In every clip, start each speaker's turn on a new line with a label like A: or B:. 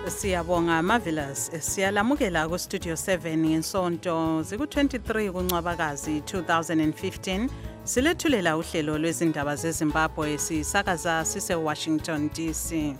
A: Siyabonga Marvelous. Siyalamukela ku Studio 7 ngesonto ziku-23 kuNcwabakazi 2015. Silethulela uhlelo lwezindaba zeZimbabwe sisakaza sise Washington DC.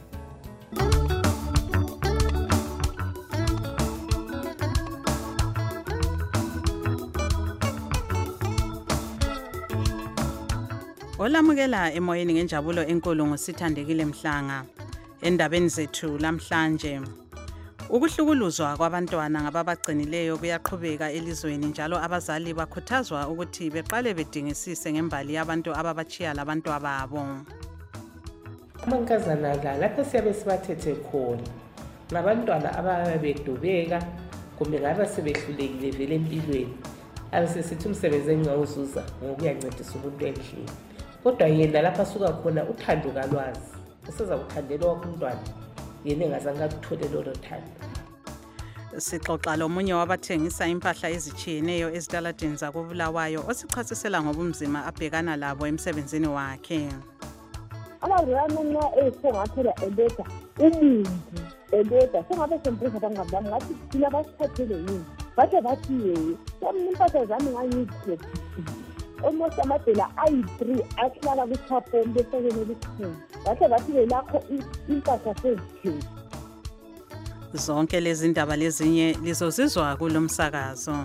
A: Olamukela emoyeni ngenjabulo enkulu ngosithandekile Mhlanga. Endabeni zethu lamhlanje, ukuhlukuluzwa kwabantwana ngababagcinileyo kuyaqhubeka elizweni njalo abazali bakhuthazwa ukuthi beqale bedingisise ngembali yabantu ababachiya labantu ababo.
B: Amankazana la lapho siyabe sibathethe khona nabantwana ababedubeka kumbe ngabe sebehlulekile vele empilweni abasesithi umsebenzi engawuzuza ngokuyancedisa umuntu endlini, kodwa yena lapha suka khona uthando kalwazi useza kuthandela wakho umntwana yena engazange akuthole lolo thando.
A: Sixoxa lomunye wabathengisa impahla ezitshiyeneyo ezitaladini zakoBulawayo osichasisela ngobunzima abhekana labo emsebenzini wakhe.
C: Abazalwane nxa esengaphela eleta umuntu eleta sengabe sempresa bangabami ngathi thina basiphathele yini bathe bathi yeye impahla zami ngayikho almost amadela ayi-3 ahlala kwichaponi besekene likhulu bathe bathi belakho impahla sezitheni.
A: Zonke lezi ndaba lezinye lizozizwa kulo msakazo.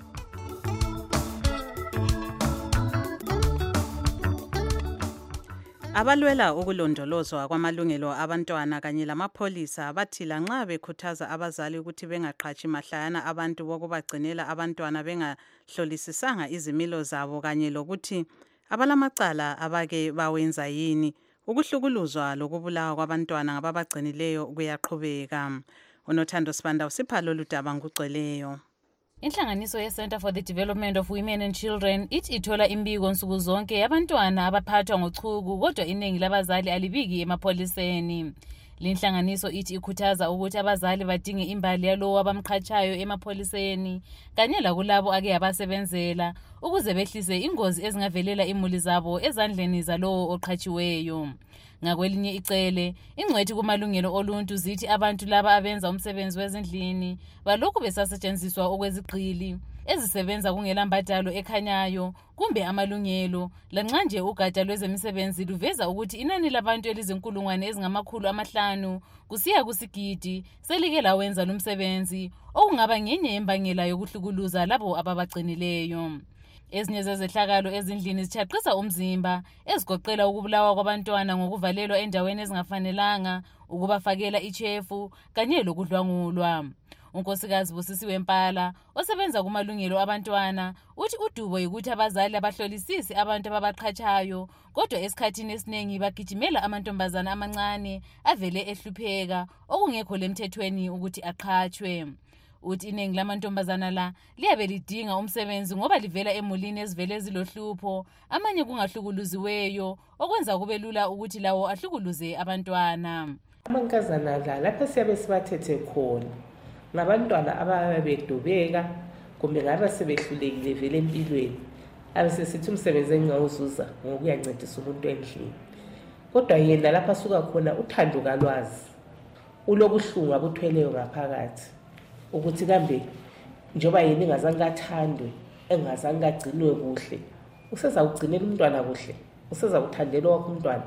A: Abalwela ukulondolozwa kwamalungelo abantwana kanye lamapholisa bathi lanxa bekhuthaza abazali ukuthi bengaqhashi mahlayana abantu bokubagcinela abantwana bengahlolisisanga izimilo zabo kanye lokuthi abalamacala abake bawenza yini, ukuhlukuluzwa lokubulawa kwabantwana ngababagcinileyo kuyaqhubeka. Unothando Sibanda usipha lolu daba ngugcweleyo.
D: Inhlanganiso ye-Center for the Development of Women and Children ithi ithola imbiko nsuku zonke yabantwana abaphathwa ngochuku kodwa iningi labazali alibiki emapholiseni. Linhlanganiso ithi ikhuthaza ukuthi abazali badinge imbali yalowo abamqhatshayo emapholiseni kanye lakulabo ake yabasebenzela ukuze behlise ingozi ezingavelela imuli zabo ezandleni zalowo oqhatshiweyo. Ngakwelinye icele, ingcwethi kumalungelo oluntu zithi abantu laba abenza umsebenzi wezindlini balokhu besasetshenziswa okwezigqili ezisebenza kungelambadalo ekhanyayo kumbe amalungelo, lanxa nje ugatsha lwezemisebenzi luveza ukuthi inani labantu elizinkulungwane ezingama500 kusiya kusigidi selike lawenza lumsebenzi, okungaba ngenye yembangela yokuhlukuluza labo ababagcinileyo. Ezinye zezehlakalo ezindlini zithaqisa umzimba ezigoqela ukubulawa kwabantwana ngokuvalelwa endaweni ezingafanelanga, ukubafakela ichefu kanye lokudlwangulwa. Unkosikazi Busisiwe Mpala osebenza kumalungelo abantwana uthi udubo yikuthi abazali abahlolisisi abantu ababaqhatshayo kodwa esikhathini esiningi bagijimela amantombazana amancane avele ehlupheka okungekho lemthethweni ukuthi aqhatshwe. Uthi iningi lamantombazana la liyabe lidinga umsebenzi ngoba livela emulini ezivele zilohlupho, amanye kungahlukuluziweyo okwenza kube lula ukuthi lawo ahlukuluze abantwana.
B: Amankazana la lapho siyabe sibathethe khona nabantwana ababedubeka kumbe ngabe sebehlulekile vele empilweni abasesithi umsebenzi engawuzuza ngokuyancedisa umuntu endlini, kodwa yena lapha suka khona uthando kalwazi ulobuhlungu abuthweleyo ngaphakathi ukuthi kambe njoba yena engazange athandwe engazange agcinwe kuhle useza kugcinela umntwana kuhle, useza kuthandela wakho umntwana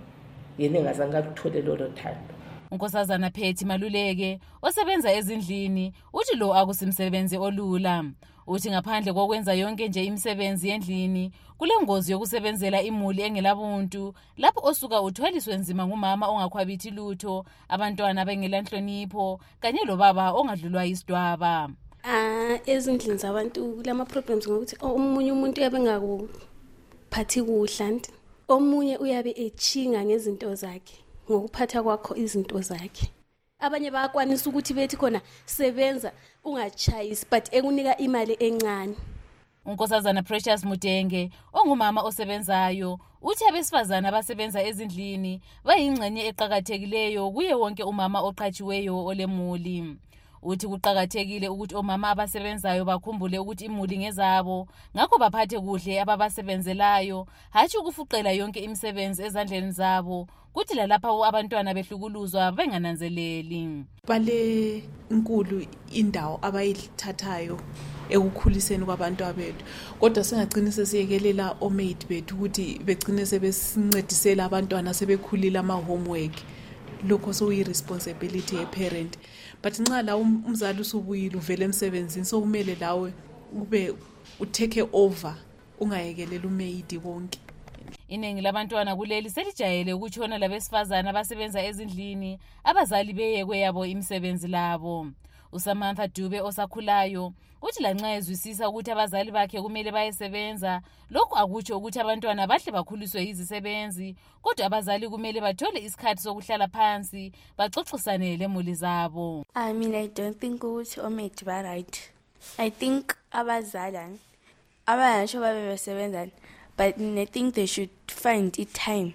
B: yena engazange akuthole lolo thando.
D: Unkosazana Phethi Maluleke osebenza ezindlini uthi lo akusimsebenzi olula. Uthi ngaphandle kokwenza yonke nje imisebenzi yendlini kulengozi yokusebenzela imuli engelabuntu lapho osuka uthwaliswe nzima ngumama ongakhwabithi lutho, abantwana bengelanhlonipho kanye lobaba ongadlulwa isidwaba.
E: Ezindlini zabantu kulama problems ngokuthi omunye umuntu uyabe ngakuphathi kuhla, omunye uyabe echinga ngezinto zakhe ngokuphatha kwakho izinto zakhe. Abanye bayakwanisa ukuthi bethi khona sebenza ungachayisi but ekunika imali encane.
D: Unkosazana Precious Mudenge ongumama osebenzayo uthi abesifazana abasebenza ezindlini bayingxenye eqhakathekileyo kuye wonke umama oqhatshiweyo olemuli. Uthi kuqakathekile ukuthi omama abasebenzayo bakhumbule ukuthi imuli ngezabo, ngakho baphathe kuhle ababasebenzelayo, hatshi ukufuqela yonke imisebenzi ezandleni zabo, kuthi lalapha abantwana behlukuluzwa bengananzeleli.
F: Bale nkulu indawo abayithathayo ekukhuliseni kwabantwana bethu, kodwa singagcini sesiyekelela omaid bethu ukuthi begcine sebesincedisela abantwana sebekhulile ama-homework. Lokho sokuyi-responsibility ye-parent. But nxa lawo umzali usubuyile uvele emsebenzini, so kumele lawe ube utake over, ungayekelela umaid konke.
D: Iningi labantwana kuleli selijayele ukutshona labesifazana abasebenza ezindlini, abazali beyekwe yabo imisebenzi labo. uSamantha Dube osakhulayo uthi lanxa ezwisisa ukuthi abazali bakhe kumele bayesebenza, lokhu akutsho ukuthi abantwana bahle bakhuliswe yizisebenzi, kodwa abazali kumele bathole isikhathi sokuhlala phansi baxoxisane lemuli zabo.
G: I don't think ukuthi omaid ba right. I think abazali abangasho babe besebenza, but I think they should find it time.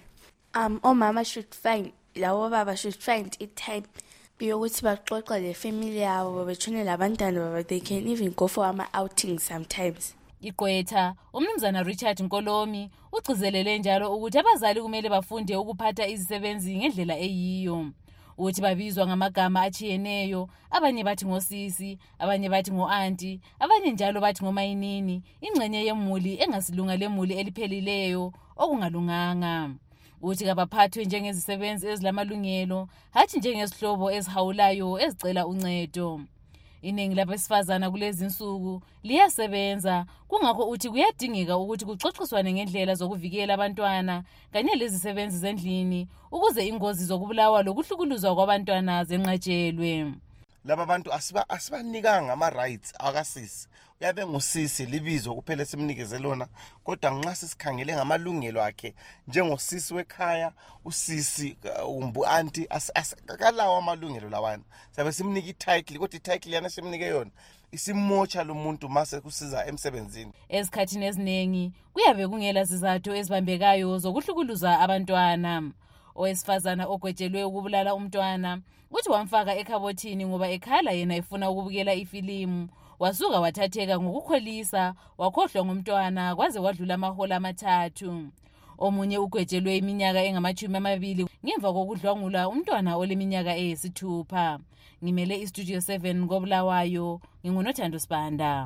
G: Omama should find, labo baba should find it time yokuthi baxoxe le family yabo, betshone labantwana baba, they can even go for ama-outings sometimes.
D: Igqwetha umnumzana Richard Nkolomi ugcizelele njalo ukuthi abazali kumele bafunde ukuphatha izisebenzi ngendlela eyiyo. Uthi babizwa ngamagama achiyeneyo, abanye bathi ngosisi, abanye bathi ngo-auntie, abanye njalo bathi ngomayinini, ingxenye yemuli engasilunga lemuli eliphelileyo okungalunganga. Uthi kabaphathwe njengezisebenzi ezilamalungelo, hathi njengezihlobo ezihawulayo ezicela uncedo. Iningi labesifazana kulezi insuku liyasebenza, kungakho uthi kuyadingeka ukuthi kuxoxiswane ngendlela zokuvikela abantwana kanye lezisebenzi zendlini ukuze ingozi zokubulawa lokuhlukuluzwa kwabantwana zenqatshelwe.
H: Laba bantu asibanikanga ama-rights akasisi. Uyabe ngusisi libizo kuphela simnikeze lona, kodwa nxa sisikhangele ngamalungelo akhe njengosisi wekhaya, usisi umbu-auntie akalawo amalungelo lawana. Sabe simnika i-title, kodwa i-title yana simnike yona isimotsha lo muntu mase kusiza emsebenzini.
D: Esikhathini eziningi kuyabe kungela sizathu ezibambekayo zokuhlukuluza abantwana. Owesifazana ogwetshelwe ukubulala umntwana uthi wamfaka ekhabothini ngoba ekhala yena efuna ukubukela ifilimu, wasuka wathatheka ngokukholisa, wakhohlwa ngumntwana kwaze kwadlula amahola amathathu. Omunye ugwetshelwe iminyaka engama-20 ngemva kokudlwangula umntwana oleminyaka eyisithupha. Ngimele iStudio 7 ngoBulawayo, nginguNothando Sibanda.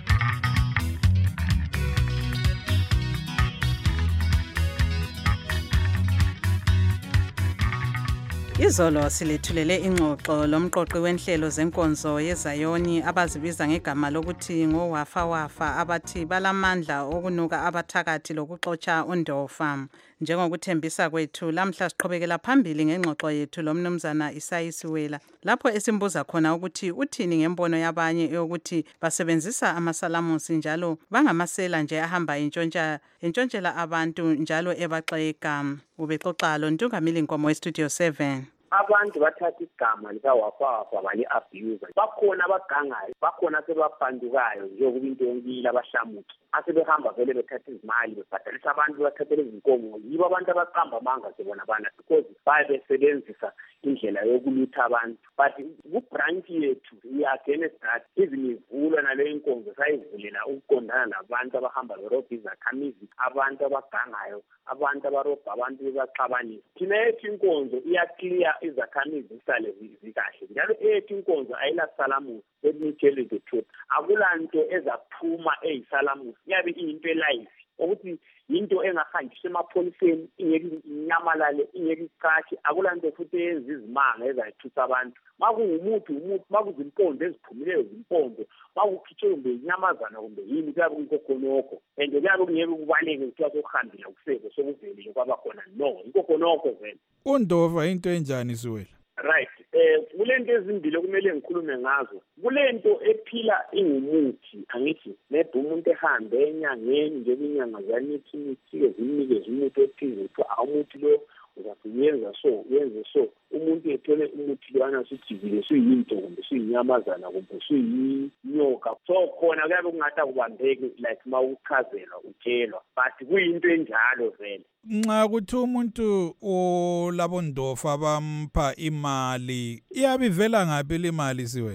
A: Izolo silethulele ingxoxo lomqoqi wenhlelo zenkonzo yezayoni abazibiza ngegama lokuthi ngowafa abathi balamandla okunuka abathakathi lokuxotsha undofa. Njengokuthembisa kwethu, lamhla siqhubekela phambili ngengxoxo yethu lomnumzana Isayisiwela, lapho esimbuza khona ukuthi uthini ngembono yabanye yokuthi basebenzisa amasalamusi njalo bangamasela nje ahamba intshontshela abantu njalo ebaxeka. Ubexoxa lo Ntungamili Nkomo weStudio 7.
I: Abantu bathatha igama likawafa bali-abuse. Bakhona abagangayo, bakhona sebapandukayo njengoba into yonkile abahlamuki. Asebehamba vele bethatha izimali bebhadalisa abantu bathathele izinkomo. Yibo abantu abaqamba amanga sibona bana because bayebesebenzisa indlela yokulutha abantu. But ku-branch yethu we-against that, even ivulwa naleyo inkonzo sayivulela ukuqondana nabantu abahamba berobha izakhamizi, abantu abagangayo, abantu abarobha abantu bebaxabanisa. Thina yethu inkonzo iyaclear izakhamizi isale zikahle. Njalo eyethu inkonzo ayilasalamusi. Let me tell you the truth. Akulanto ezaphuma eyisalamusi. Yabe iyinto elive. Ukuthi into engahanjiswa emapholiseni, ingeke inyamalale, ingeke icatshe. Akulanto futhi eyenza izimanga ezayithutha abantu. Makungumuntu, makuzimpondo eziphumileyo zimpondo, makukhitshwe kumbe inyamazana kumbe yini, kuyabe kunkokhonoko. And kuyabe kungeke kubaleke kuthiwa sokuhambile kuseko sokuvelile kwabakhona. No, inkokhonoko vele.
J: Undova into enjani Siwela?
I: Right. Kulento ezimbili okumele ngikhulume ngazo. Kulento ephila ingumuthi, angithi maybe umuntu ehambe enyangeni nje inyanga zanithi imithi ezinikeze umuthi othize kuthiwa awumuthi lo uzakuyenza so, uyenze so. Umuntu ethole umuthi lwana sijikile suyinto kumbe suyinyamazana kumbe suyinyoka. So khona kuyabe kungathi akubambeki like mawuchazelwa utshelwa, but kuyinto enjalo vele.
J: Nxa kuthi umuntu olabondofa bampha imali, iyabivela ngaphi le mali Siwela?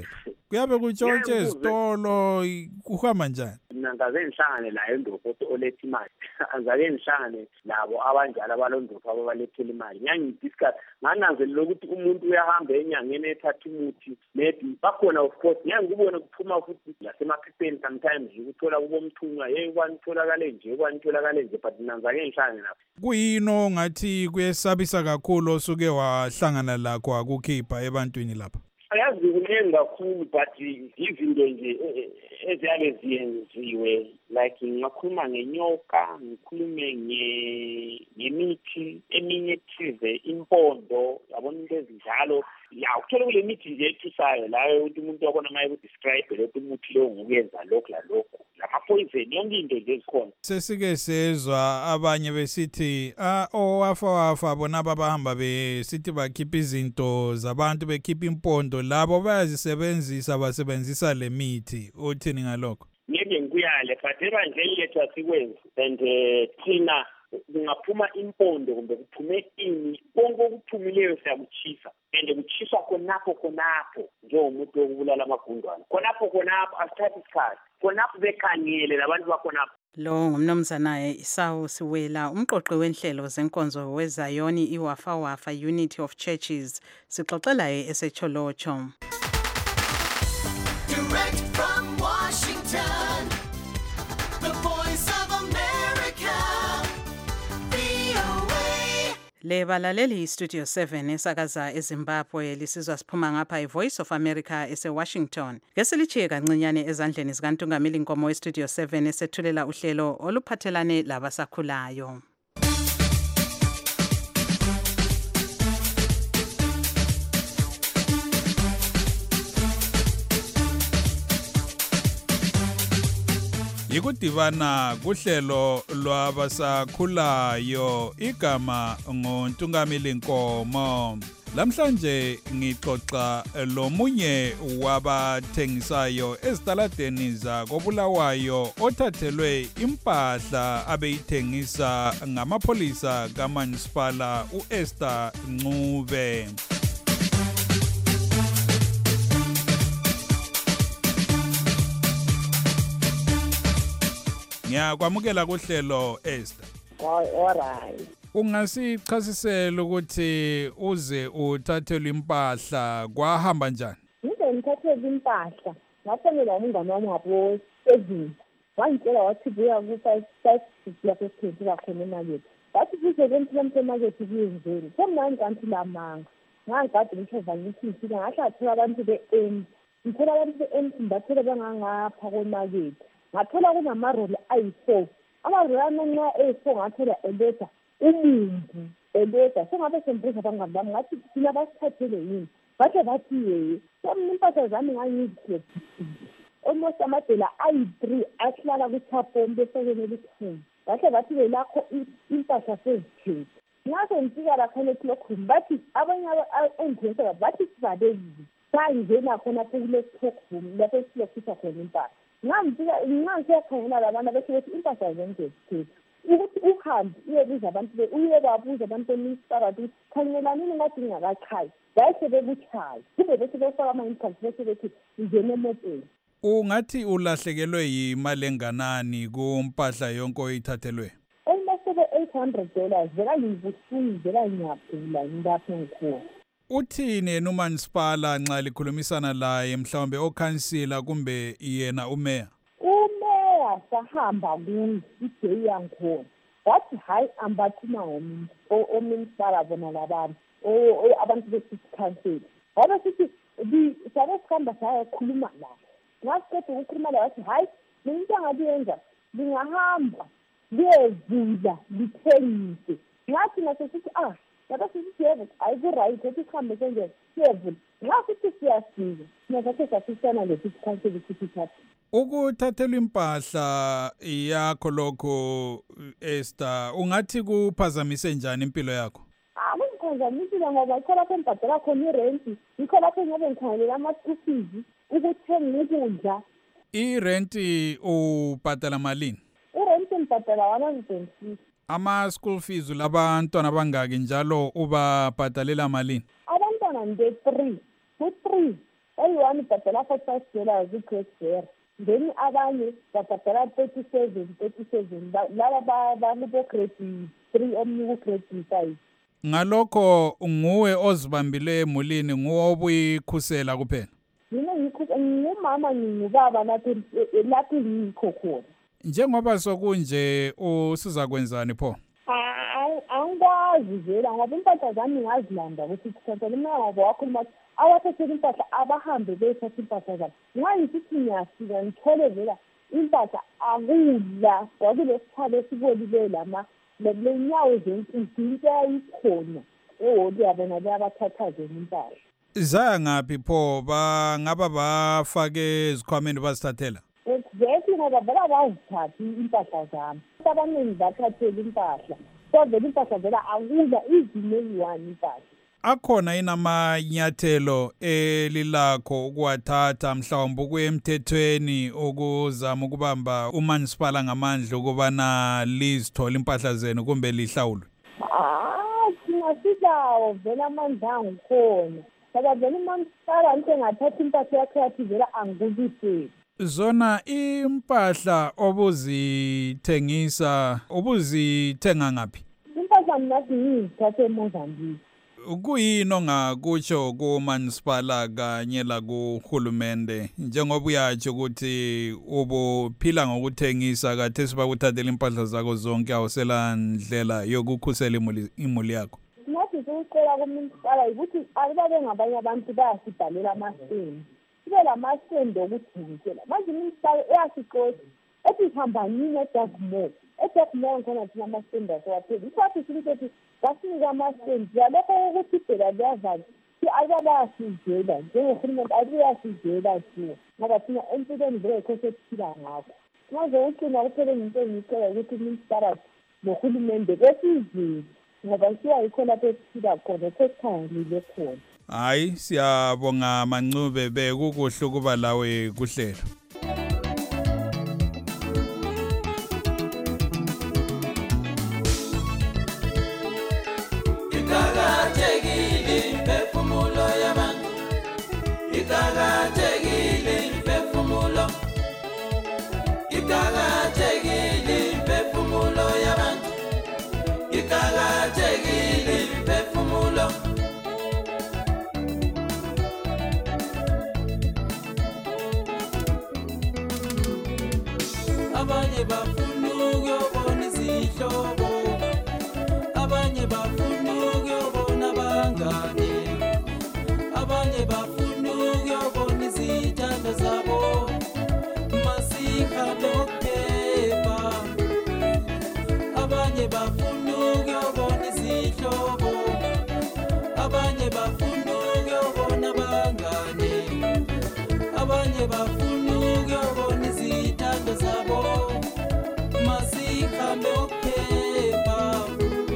J: kuyabe kutshontshe ezitolo kuhamba njani?
I: Mina ngaze ngihlangane layo indopho oletha imali angake ngihlangane labo abanjalo abalondopho ababalethela imali ngiyangidiscuss ngananzelela ukuthi umuntu uyahamba enyangeni ethatha umuthi maybe bakhona of course ngiyangibone kuphuma futhi lasemaphepheni sometimes ukuthola kubomthunywa kwanitholakale nje but mina ngake ngihlangane nabo.
J: Kuyino ngathi kuyesabisa kakhulu osuke wahlangana lakho akukhipha ebantwini lapha?
I: Ayazi kuningi kakhulu but izinto nje eziyabe ziyenziwe like ngingakhuluma ngenyoka, ngikhulume ngemithi eminye ethize, impondo, yabona into ezinjalo. Ya ukuthola kule mithi nje ethusayo layo ukuthi umuntu wabona maye kudescribe lokho umuthi lo ngokuyenza lokho lalokho. Lama-poison yonke into nje ezikhona.
J: Sesike sezwa abanye besithi owafa bona abahamba besithi bakhipha izinto zabantu bekhipha impondo labo bayazisebenzisa basebenzisa le mithi. Uthini ngalokho?
I: Ngeke ngikuyale but ebandleni lethu asikwenzi and thina kungaphuma impondo kumbe kuphume ini konke okuphumileyo siyakuchisa and kuchiswa khonapho njengomuntu wokubulala amagundwane khonapho asithatha isikhathi khonapho bekhangele labantu bakhonapho.
A: Lo ngumnumzana Isawu Siwela, umqoqi wenhlelo zenkonzo weZayoni iWafa Unity of Churches, sixoxela eseCholocho.
K: Direct from Washington, the voice of America, VOA.
A: Le balaleli Studio 7 esakaza eZimbabwe lisizwa siphuma ngapha iVoice of America eseWashington. Ngesilichiye kancinyane ezandleni zikaNtungameli Nkomo weStudio 7 esethulela uhlelo oluphathelane labasakhulayo.
J: Yikudibana kuhlelo lwabasakhulayo igama ngoNtungameli Nkomo. Lamhlanje ngixoxa lomunye wabathengisayo ezitaladeni zakoBulawayo othathelwe impahla abeyithengisa ngamapholisa kaManisipala uEsther Ncube. Ngiyakwamukela kuhlelo Esther.
C: Alright.
J: Ungasichasisela ukuthi uze uthathelwe impahla kwahamba njani?
C: Ngithathelwe impahla. Ngathengela umngane wami ngapho ezini. Wangitshela wathi buya ku-5 lapho sithengisa khona emakethe. Wathi kusebenza emakethe kuyenzeni. Semnani kanti lamanga. Ngangikade ngishova ngithi ngifika ngahlathola abantu be-M. Ngithola abantu be-M ngibathola bangangapha kwemakethe. Ngathola kunamaroli ayi-4. Amaroli amancane ayi-4 ngathola eleta umuntu eleta. Sengabe sembuza abangani bami ngathi thina basithathele yini. Bathe bathi yeye. Impahla zami ngangizikhethe. Almost amadela ayi-3 ahlala kuthapho besekene elikhulu. Bathe bathi belakho impahla sezikhethe. Ngaze ngifika lapha eClockroom bathi abanye endlesa bathi sivalekile. Sangena khona kule Clockroom lapho silokhisa khona impahla. Ngiyakhangela labantu bethi impahla zengezikhethe ukuthi uhambe uyebiza abantu uyebabuza abantu eMinisipala ukuthi khanyelanini ngathi ngingakachayi bahle bekuchayi kube bese befaka ama-impulse bese bethi ngene emotweni.
J: Ungathi ulahlekelwe yimali enganani kumpahla yonke oyithathelwe?
C: Almost $800 vela ngibuhlungu vela ngiyabhula ngapha ngikhona.
J: Uthini uManisipala nxa likhulumisana laye mhlawumbe okhansila kumbe yena umeya?
C: Umeya sahamba kuye iday yangikhona. Wathi hayi ambathina oMinisipala bona labantu abantu be-city council. Wabe sithi sabe sikhamba sayakhuluma laye. Ngasiqeda ukukhuluma laye wathi hayi mina into angabiyenza ngingahamba ngiyevula lithengise. Ngathi naso sithi Yaba sithi yebo ayikuright ukuthi sihambe senje siyevula. Nxa sithi siyafika singathathe sasisana le-city council ukuthi thathe.
J: Ukuthathelwa impahla yakho lokho Esther ungathi kuphazamise njani impilo yakho?
C: Kungiphazamisile ngoba yikho lapho engibhadala khona irent, yikho lapho ngiyabe ngikhangelela ama-school fees ukuthenga ukudla.
J: Irent ubhadala malini?
C: Irent ngibhadala 150.
J: Ama-school fees labantwana bangaki njalo ubabhadalela malini?
C: Abantwana nde 3. Ku-3 eyi-1 ibhadala $45 i-grace bearer, then abanye babhadala 37 laba bakubo-grade 3 omunye ku-grade 5.
J: Ngalokho nguwe ozibambile emulini, nguwe obuyikhusela kuphela.
C: Mina ngingumama ngingubaba lapho ngikho khona.
J: Njengoba sokunje usiza kwenzani pho?
C: Angikwazi vela ngoba impahla zami ngazilanda ukuthi kuthathele umnyango wakhuluma abathathele impahla abahambe bethatha impahla zami. Nxa ngisithi ngiyafika ngithole vela impahla akudla kwakulesithalo esibolileyo lenyawo zenkunzi into yayikhona ehholi yabona leyabathatha zena impahla.
J: Zaya ngaphi pho bangaba bafake ezikhwameni bazithathela?
C: Exactly ngoba vela bazithathi impahla zami. Abaningi bathathela impahla. So vele impahla vela akudla izineyi-1 impahla.
J: Akhona inamanyathelo elilakho ukuwathatha mhlawumbe ukuya emthethweni ukuzama ukubamba umanisipala ngamandla ukubana lizithola impahla zenu kumbe lihlawulwe?
C: Thina silawo vele amandla angikhona. Ngoba vele umanisipala into engathatha impahla yakhe yathi vele angikubiseli.
J: Zona impahla obuzithengisa ubuzithenga ngaphi?
C: Impahla mina ngiyithathe eMozambique.
J: Kuyini ongakutsho kumanisipala kanye la kuhulumende njengoba uyatsho ukuthi ubuphila ngokuthengisa kade sibakuthathela impahla zakho zonke awusela ndlela yokukhusela imuli yakho?
C: Nathi sicela kumanisipala ukuthi ababe ngabanye abantu bayasibhalela amastendi. Sibe lamastendi okuthengisela. Manje umanisipala uyasixoxa ethi sihambanini eDagmore. eDagmore khona thina amastendi asewapheli. Isathi sithi basinika amastendi yalokho ukuthi phela liyavala bayasizela njengorhulumente ayasizela siwo ngoba thina empilweni vele kho sesiphila ngakho. Manje ucina kuphele ngento engiyicela ukuthi umanisipala nohulumende besizile ngoba siyayikho lapho esiphila khona sesikhangelile khona.
J: Hayi siyabonga Mancube bekukuhle ukuba lawe kuhlelo.
L: Abanye bafuna ukuyobona izihlobo, abanye bafuna ukuyobona abangane, abanye bafuna ukuyobona izithando zabo, masihambe ngokuphepha. Abanye bafuna ukuyobona izihlobo, abanye bafuna ukuyobona abangane, abanye bafuna ukuyobona izithando zabo, masihambe ngokuphepha.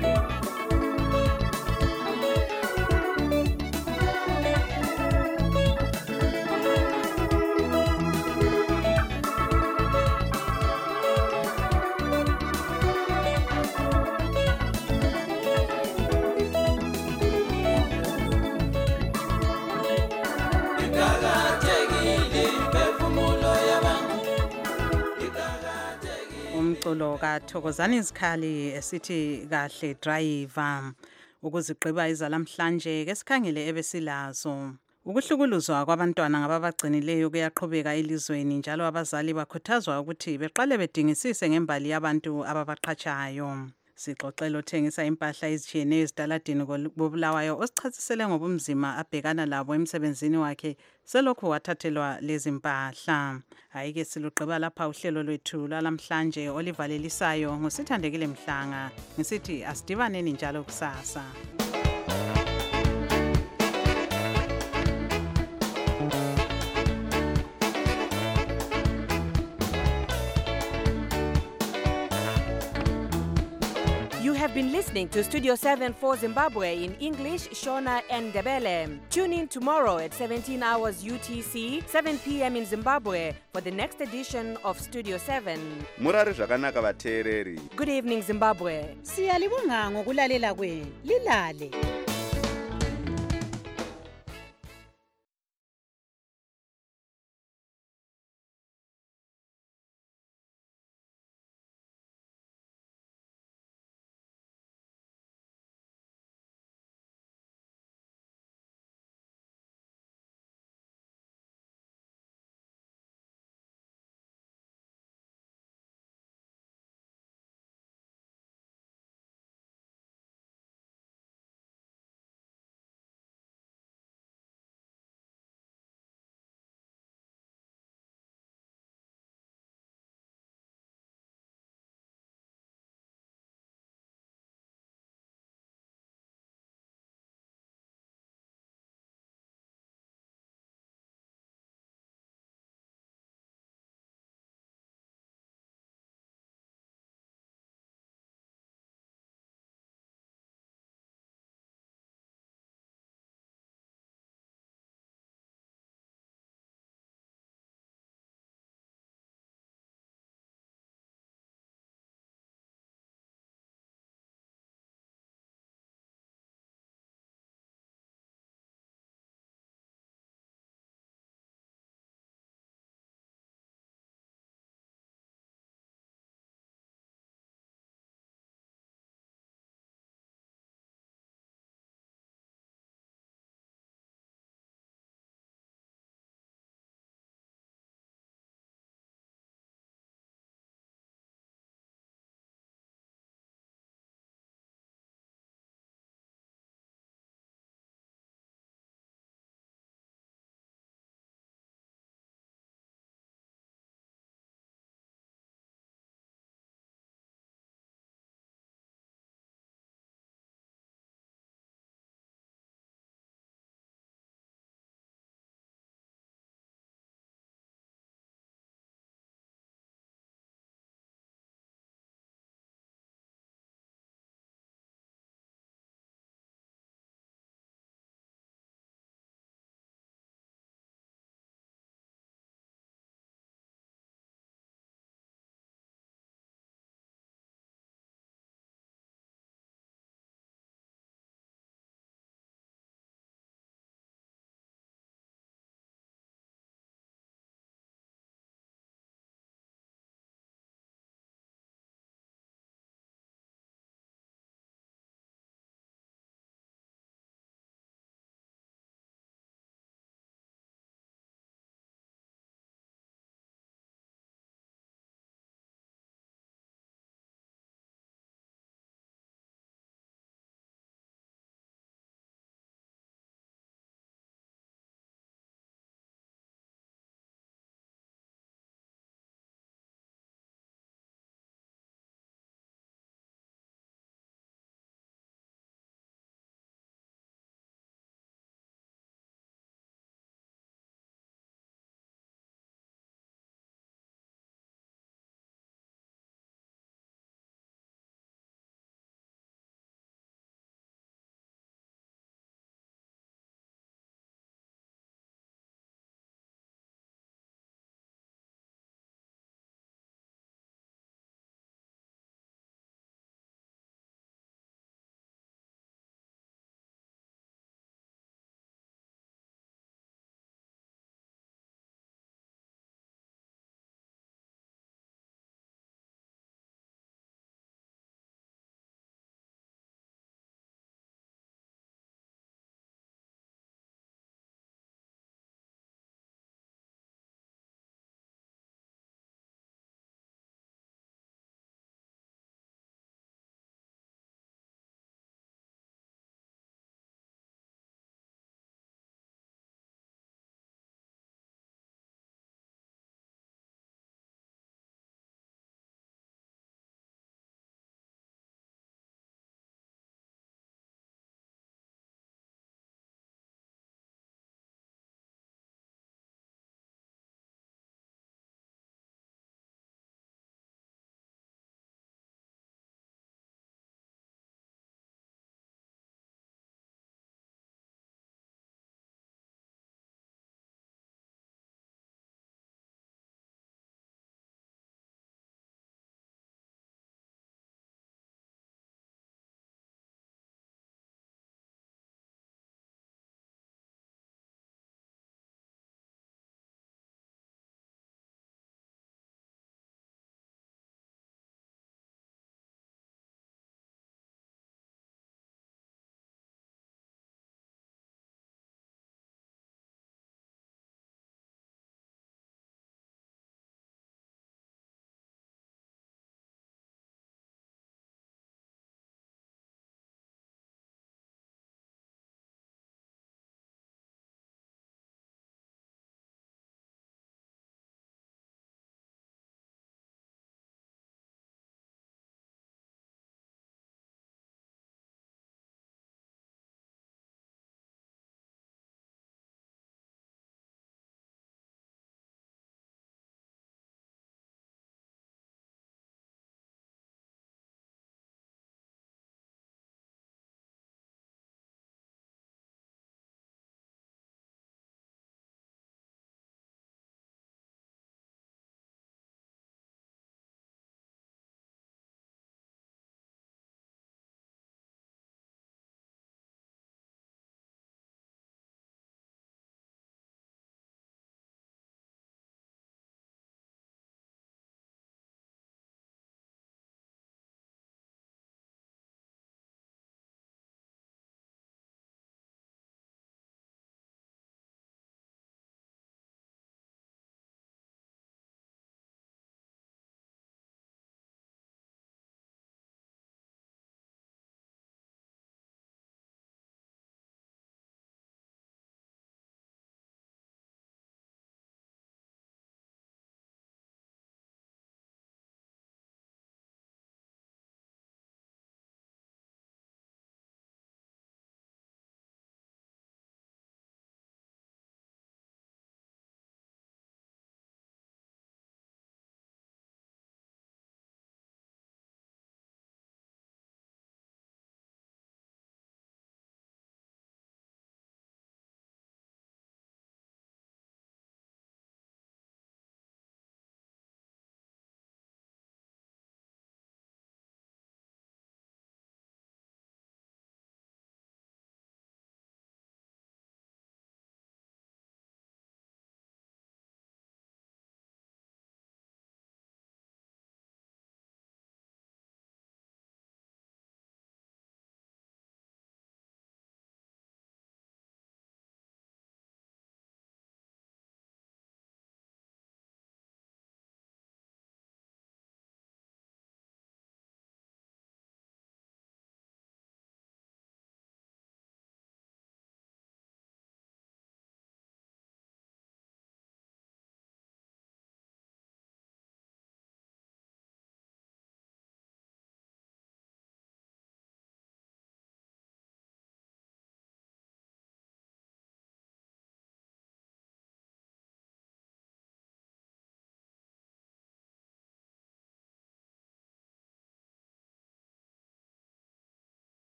A: Umculo kaThokozani Zikhali esithi kahle driver ukuzigqiba izalamhlanje ke sikhangele ebesilazo. Ukuhlukuluzwa kwabantwana ngababagcinileyo kuyaqhubeka elizweni njalo abazali bakhuthazwa ukuthi beqale bedingisise ngembali yabantu ababaqhatshayo. Sixoxela othengisa impahla ezitshiyeneyo ezitaladini koBulawayo osichasisele ngobumzima abhekana labo emsebenzini wakhe selokhu wathathelwa lezi mpahla. Hayike silugqiba lapha uhlelo lwethu lalamhlanje olivalelisayo ngusithandekile Mhlanga ngisithi asidibaneni njalo kusasa.
M: You have been listening to Studio 7 for Zimbabwe in English, Shona and Ndebele. Tune in tomorrow at 17 hours UTC, 7 p.m. in Zimbabwe for the next edition of Studio 7.
N: Murari zvakanaka vateereri.
M: Good evening, Zimbabwe.
A: Siyalibonga ngokulalela kwenu. Lilale.